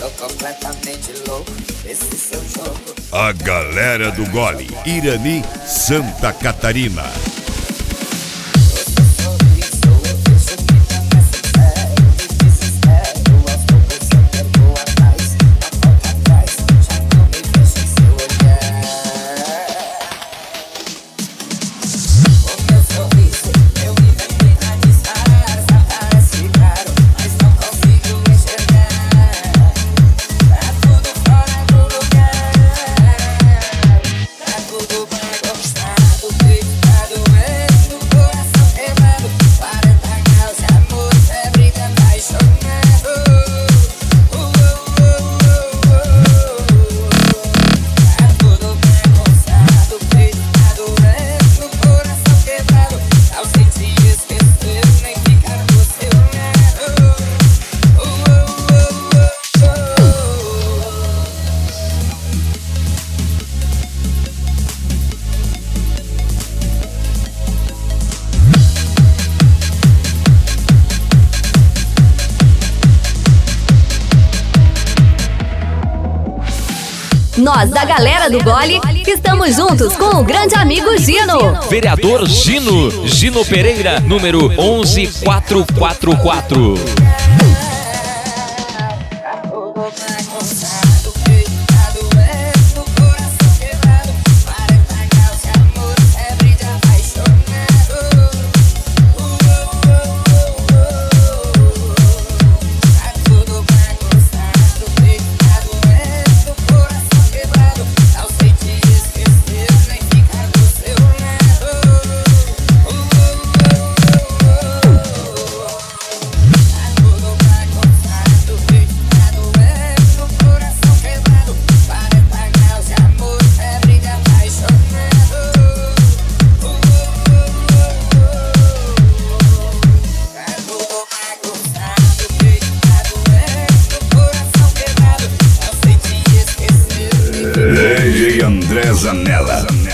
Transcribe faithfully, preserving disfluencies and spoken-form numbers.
Tô completamente louco, esse seu jogo. A galera do Gole, Irani, Santa Catarina. Nós, da galera do Gole, estamos juntos com o grande amigo Gino. Vereador Gino, Gino Pereira, número onze mil quatrocentos e quarenta e quatro. André Zanella.